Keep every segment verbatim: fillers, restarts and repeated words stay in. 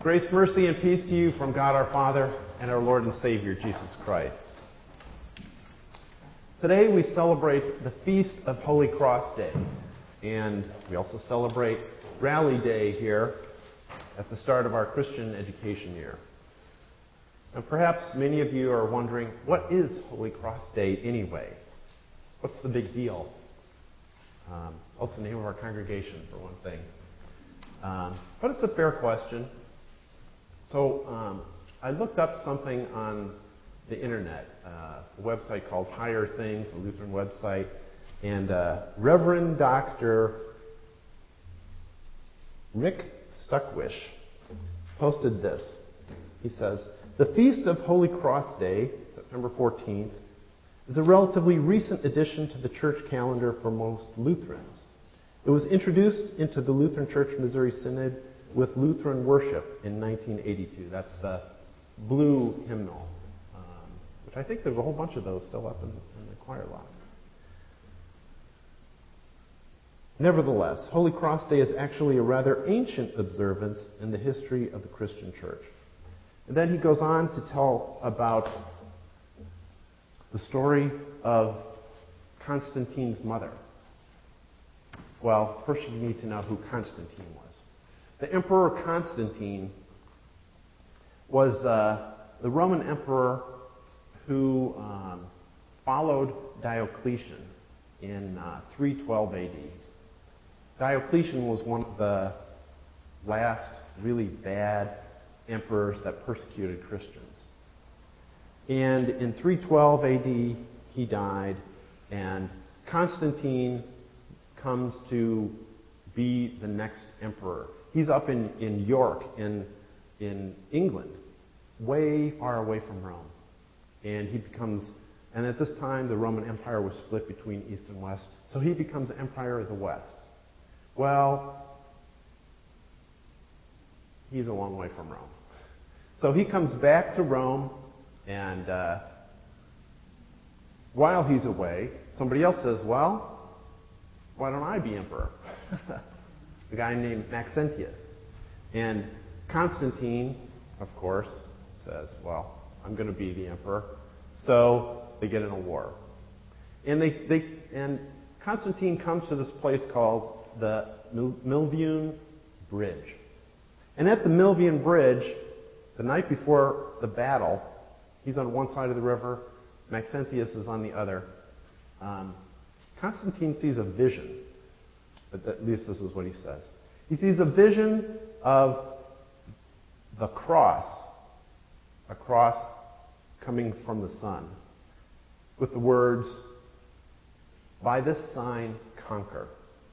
Grace, mercy, and peace to you from God our Father and our Lord and Savior, Jesus Christ. Today we celebrate the Feast of Holy Cross Day, and we also celebrate Rally Day here at the start of our Christian education year. And perhaps many of you are wondering, what is Holy Cross Day anyway? What's the big deal? Um, what's the name of our congregation, for one thing? Um, but it's a fair question. So um, I looked up something on the internet, uh, a website called Higher Things, a Lutheran website, and uh, Reverend Doctor Rick Stuckwish posted this. He says, "The Feast of Holy Cross Day, September fourteenth, is a relatively recent addition to the church calendar for most Lutherans. It was introduced into the Lutheran Church Missouri Synod with Lutheran worship in nineteen eighty-two. That's the blue hymnal, um, which I think there's a whole bunch of those still up in, in the choir loft. Nevertheless, Holy Cross Day is actually a rather ancient observance in the history of the Christian church." And then he goes on to tell about the story of Constantine's mother. Well, first you need to know who Constantine was. The Emperor Constantine was uh, the Roman emperor who um, followed Diocletian in uh, three twelve A D. Diocletian was one of the last really bad emperors that persecuted Christians. And in three twelve A D, he died, and Constantine comes to be the next emperor. He's up in, in York, in, in England, way far away from Rome. And he becomes, and at this time the Roman Empire was split between East and West, so he becomes Empire of the West. Well, he's a long way from Rome. So he comes back to Rome, and uh, while he's away, somebody else says, well, why don't I be emperor? A guy named Maxentius. And Constantine, of course, says, well, I'm going to be the emperor. So they get in a war. And they, they and Constantine comes to this place called the Mil- Milvian Bridge. And at the Milvian Bridge, the night before the battle, he's on one side of the river, Maxentius is on the other. Um, Constantine sees a vision. But at least this is what he says. He sees a vision of the cross, a cross coming from the sun, with the words, "By this sign, conquer."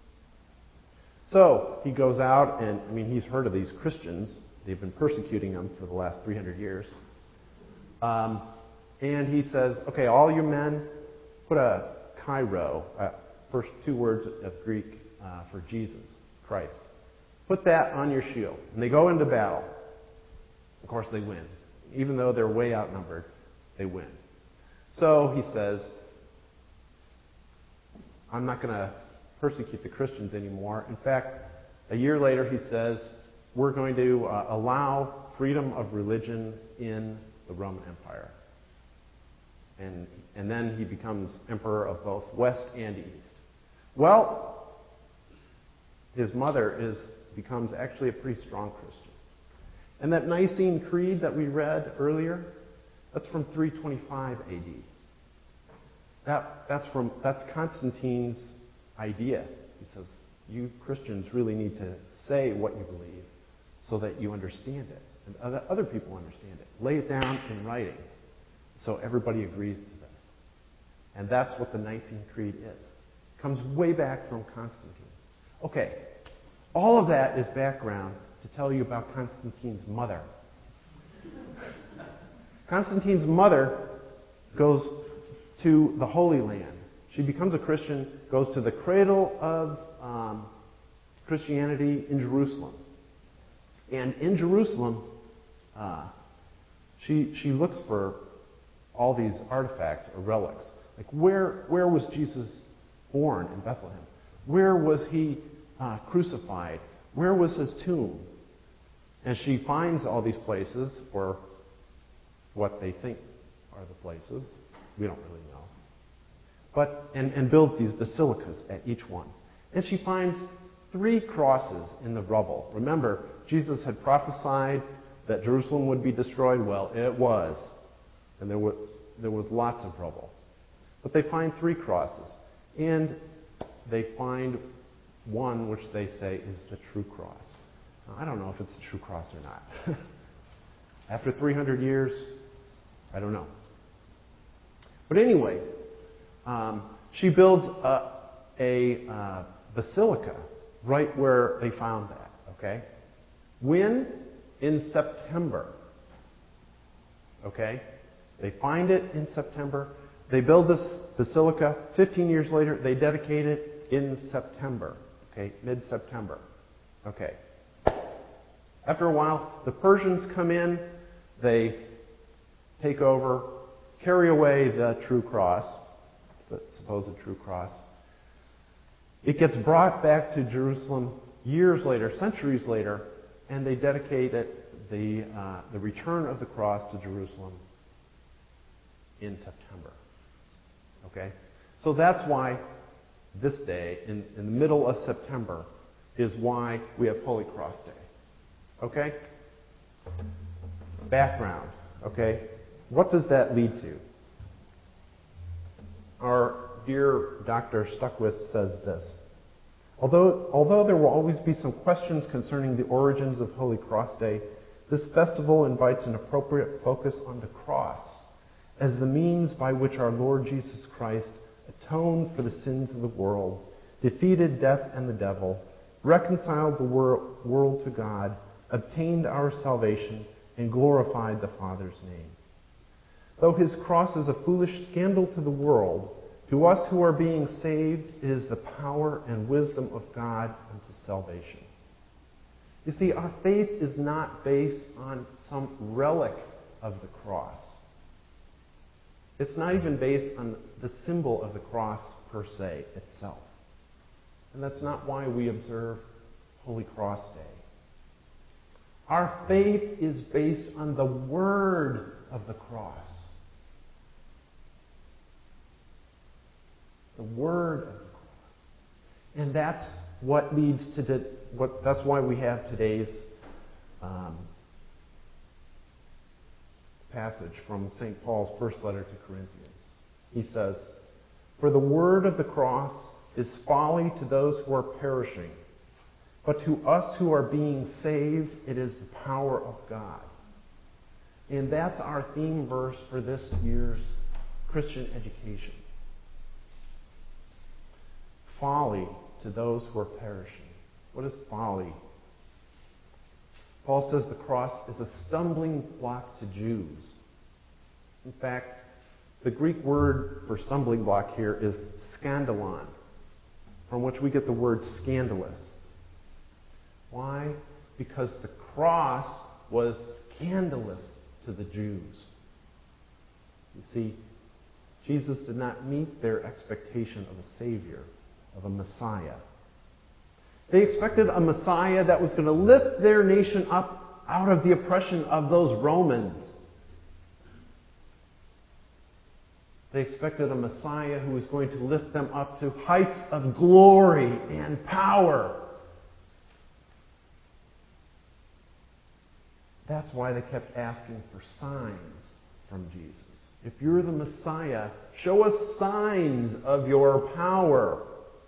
So he goes out, and I mean, he's heard of these Christians. They've been persecuting him for the last three hundred years. Um, and he says, okay, all you men, put a Cairo, uh, first two words of Greek uh, for Jesus, Christ. Put that on your shield. And they go into battle. Of course, they win. Even though they're way outnumbered, they win. So he says, I'm not going to persecute the Christians anymore. In fact, a year later he says, we're going to uh, allow freedom of religion in the Roman Empire. And, and then he becomes emperor of both West and East. Well, his mother is becomes actually a pretty strong Christian. And that Nicene Creed that we read earlier, that's from three twenty-five A D. That, that's, from, that's Constantine's idea. He says, you Christians really need to say what you believe so that you understand it, and other, other people understand it. Lay it down in writing so everybody agrees to this. And that's what the Nicene Creed is. It comes way back from Constantine. Okay, all of that is background to tell you about Constantine's mother. Constantine's mother goes to the Holy Land. She becomes a Christian, goes to the cradle of um, Christianity in Jerusalem. And in Jerusalem, uh, she she looks for all these artifacts or relics. Like where where was Jesus born in Bethlehem? Where was he uh, crucified? Where was his tomb? And she finds all these places, or what they think are the places. We don't really know. But and, and builds these basilicas at each one. And she finds three crosses in the rubble. Remember, Jesus had prophesied that Jerusalem would be destroyed. Well, it was. And there was, there was lots of rubble. But they find three crosses. And they find one which they say is the true cross. Now, I don't know if it's the true cross or not. After three hundred years, I don't know. But anyway, um, she builds a, a uh, basilica right where they found that. Okay? When? In September. Okay? They find it in September. They build this basilica. Fifteen years later, they dedicate it in September. Okay? Mid-September. Okay. After a while, the Persians come in. They take over, carry away the true cross, the supposed true cross. It gets brought back to Jerusalem years later, centuries later, and they dedicate it, the, uh, the return of the cross to Jerusalem in September. Okay? So that's why this day, in, in the middle of September, is why we have Holy Cross Day. Okay? Background. Okay? What does that lead to? Our dear Doctor Stuckwith says this. Although, although there will always be some questions concerning the origins of Holy Cross Day, this festival invites an appropriate focus on the cross as the means by which our Lord Jesus Christ atoned for the sins of the world, defeated death and the devil, reconciled the wor- world to God, obtained our salvation, and glorified the Father's name. Though his cross is a foolish scandal to the world, to us who are being saved, it is the power and wisdom of God unto salvation. You see, our faith is not based on some relic of the cross. It's not even based on the symbol of the cross per se itself. And that's not why we observe Holy Cross Day. Our faith is based on the word of the cross. The word of the cross. And that's what leads to the, what, that's why we have today's um, passage from Saint Paul's first letter to Corinthians. He says, "For the word of the cross is folly to those who are perishing, but to us who are being saved, it is the power of God." And that's our theme verse for this year's Christian education. Folly to those who are perishing. What is folly? Paul says the cross is a stumbling block to Jews. In fact, the Greek word for stumbling block here is scandalon, from which we get the word scandalous. Why? Because the cross was scandalous to the Jews. You see, Jesus did not meet their expectation of a Savior, of a Messiah. They expected a Messiah that was going to lift their nation up out of the oppression of those Romans. They expected a Messiah who was going to lift them up to heights of glory and power. That's why they kept asking for signs from Jesus. If you're the Messiah, show us signs of your power.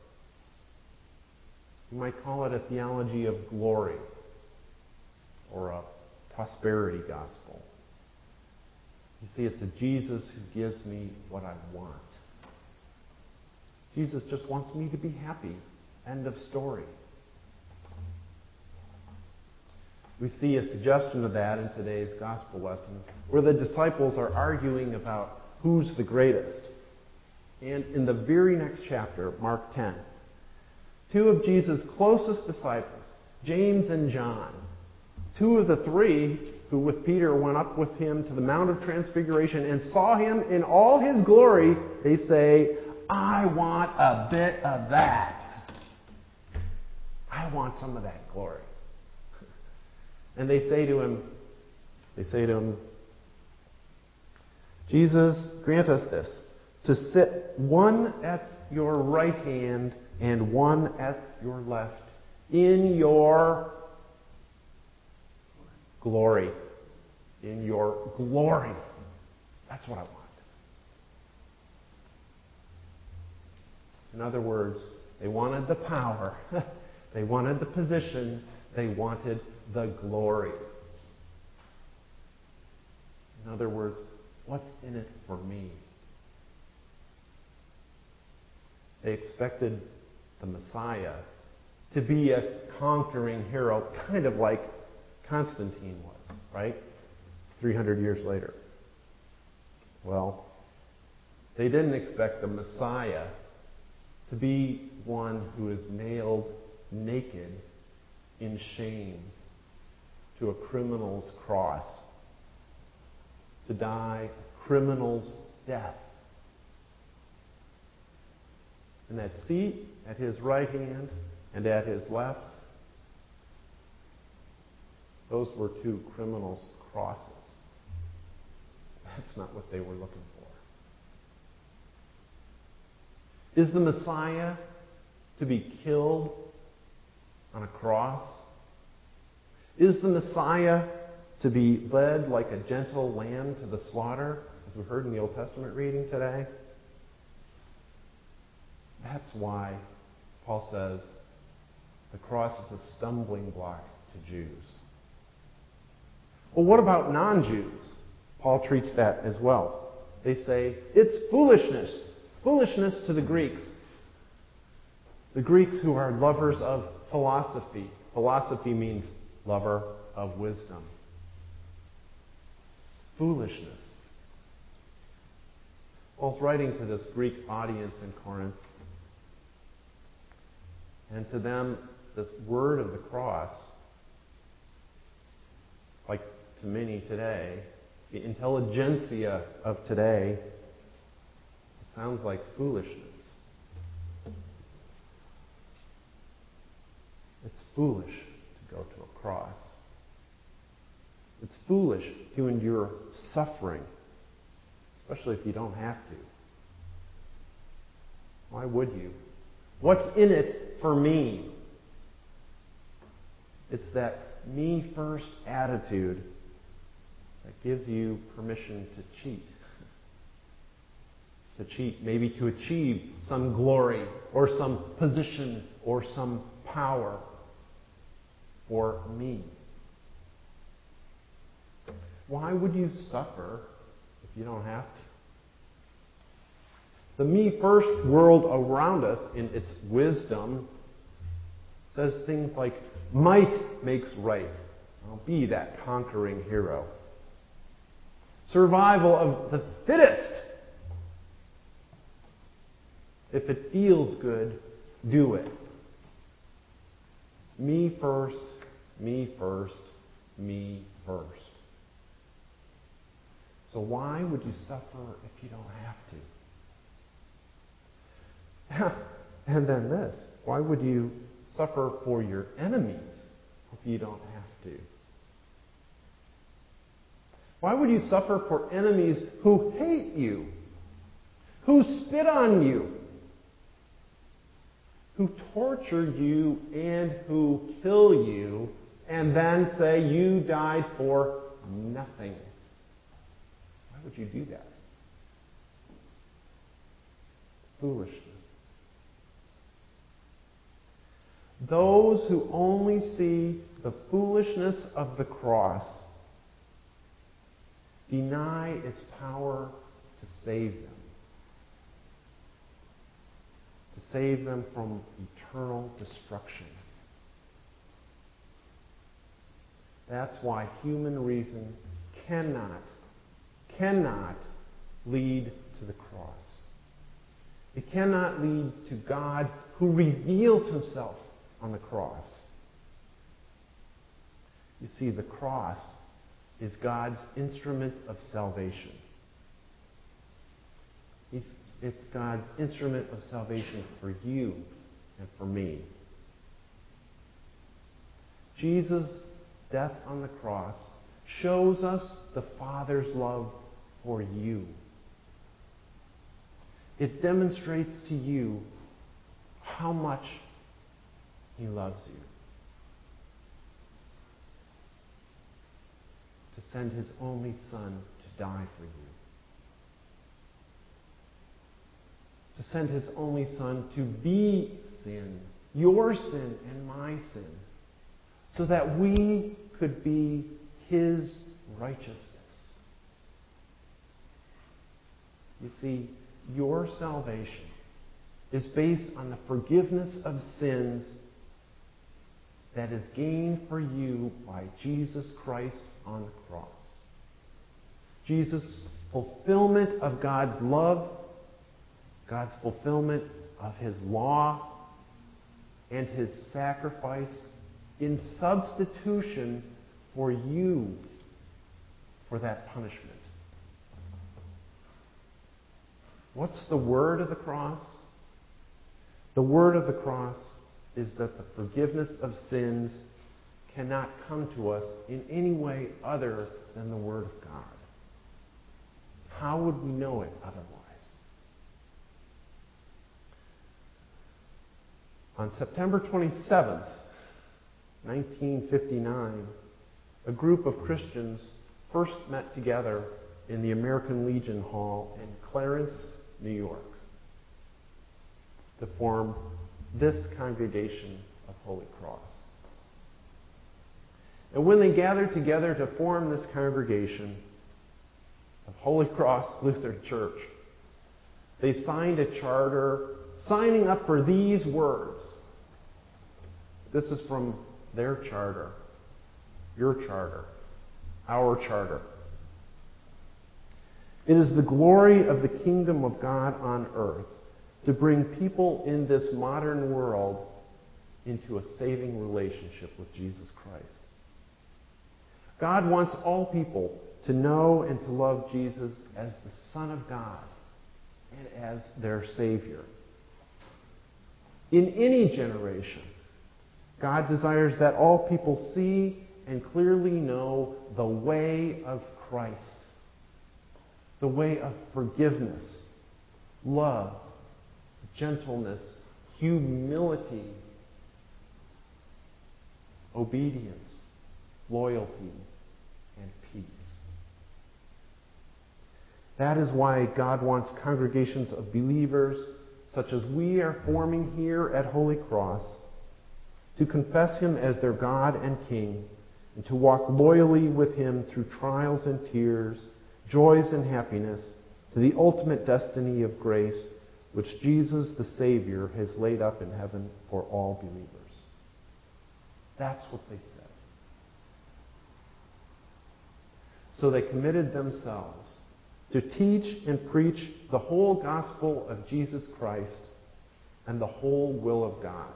You might call it a theology of glory or a prosperity gospel. You see, it's a Jesus who gives me what I want. Jesus just wants me to be happy. End of story. We see a suggestion of that in today's gospel lesson, where the disciples are arguing about who's the greatest. And in the very next chapter, Mark ten, two of Jesus' closest disciples, James and John, two of the three who with Peter went up with him to the Mount of Transfiguration and saw him in all his glory, they say, "I want a bit of that. I want some of that glory." And they say to him, they say to him, Jesus, grant us this, to sit one at your right hand and one at your left in your glory. In your glory. That's what I want. In other words, they wanted the power. They wanted the position. They wanted the glory. In other words, what's in it for me? They expected the Messiah to be a conquering hero, kind of like Constantine was, right? three hundred years later. Well, they didn't expect the Messiah to be one who is nailed naked in shame to a criminal's cross, to die a criminal's death. And that seat at his right hand and at his left, those were two criminals' crosses. That's not what they were looking for. Is the Messiah to be killed on a cross? Is the Messiah to be led like a gentle lamb to the slaughter, as we heard in the Old Testament reading today? That's why Paul says the cross is a stumbling block to Jews. Well, what about non-Jews? Paul treats that as well. They say, it's foolishness. Foolishness to the Greeks. The Greeks who are lovers of philosophy. Philosophy means lover of wisdom. Foolishness. Paul's writing to this Greek audience in Corinth. And to them, this word of the cross, like to many today, the intelligentsia of today, it sounds like foolishness. It's foolish to go to a cross. It's foolish to endure suffering, especially if you don't have to. Why would you? What's in it for me? It's that me first attitude that gives you permission to cheat. To cheat, maybe to achieve some glory or some position or some power for me. Why would you suffer if you don't have to? The me first world around us, in its wisdom, says things like, might makes right. I'll be that conquering hero. Survival of the fittest. If it feels good, do it. Me first, me first, me first. So why would you suffer if you don't have to? And then this, why would you suffer for your enemies if you don't have to? Why would you suffer for enemies who hate you, who spit on you, who torture you and who kill you, and then say you died for nothing? Why would you do that? Foolishness. Those who only see the foolishness of the cross deny its power to save them. To save them from eternal destruction. That's why human reason cannot, cannot lead to the cross. It cannot lead to God who reveals himself on the cross. You see, the cross is God's instrument of salvation. It's, it's God's instrument of salvation for you and for me. Jesus death on the cross shows us the Father's love for you. It demonstrates to you how much He loves you. To send His only Son to die for you. To send His only Son to be sin, your sin and my sin, so that we could be His righteousness. You see, your salvation is based on the forgiveness of sins that is gained for you by Jesus Christ on the cross. Jesus' fulfillment of God's love, God's fulfillment of His law, and His sacrifice in substitution for you for that punishment. What's the word of the cross? The word of the cross is that the forgiveness of sins cannot come to us in any way other than the Word of God. How would we know it otherwise? On September twenty-seventh, nineteen fifty-nine, a group of Christians first met together in the American Legion Hall in Clarence, New York, to form this congregation of Holy Cross. And when they gathered together to form this congregation of Holy Cross Lutheran Church, they signed a charter signing up for these words. This is from their charter, your charter, our charter. It is the glory of the kingdom of God on earth to bring people in this modern world into a saving relationship with Jesus Christ. God wants all people to know and to love Jesus as the Son of God and as their Savior. In any generation, God desires that all people see and clearly know the way of Christ, the way of forgiveness, love, gentleness, humility, obedience, loyalty, and peace. That is why God wants congregations of believers, such as we are forming here at Holy Cross, to confess Him as their God and King, and to walk loyally with Him through trials and tears, joys and happiness, to the ultimate destiny of grace, which Jesus the Savior has laid up in heaven for all believers. That's what they said. So they committed themselves to teach and preach the whole gospel of Jesus Christ and the whole will of God.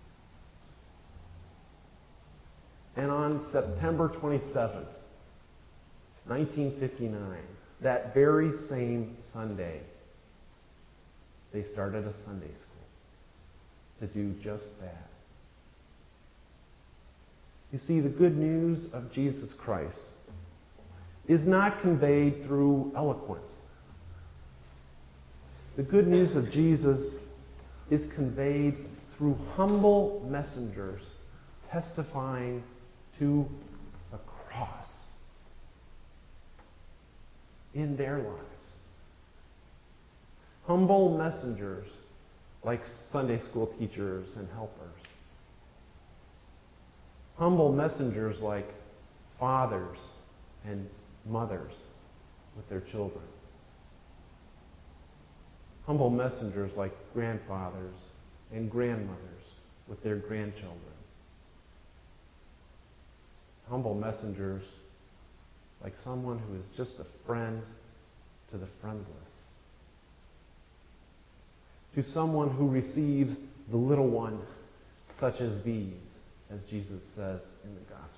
And on September twenty-seventh, nineteen fifty-nine, that very same Sunday, they started a Sunday school to do just that. You see, the good news of Jesus Christ is not conveyed through eloquence. The good news of Jesus is conveyed through humble messengers testifying to the cross in their lives. Humble messengers like Sunday school teachers and helpers. Humble messengers like fathers and mothers with their children. Humble messengers like grandfathers and grandmothers with their grandchildren. Humble messengers like someone who is just a friend to the friendless. To someone who receives the little one, such as these, as Jesus says in the Gospel.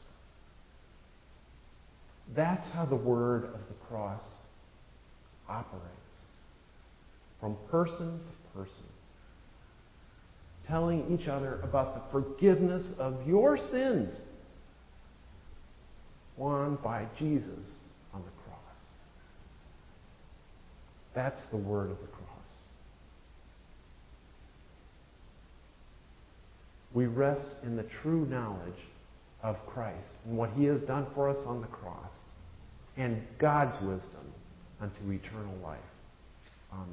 That's how the word of the cross operates. From person to person. Telling each other about the forgiveness of your sins won by Jesus on the cross. That's the word of the cross. We rest in the true knowledge of Christ and what He has done for us on the cross, and God's wisdom unto eternal life. Amen.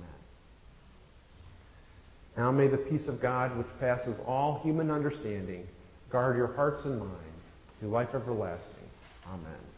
Now may the peace of God, which passes all human understanding, guard your hearts and minds to life everlasting. Amen.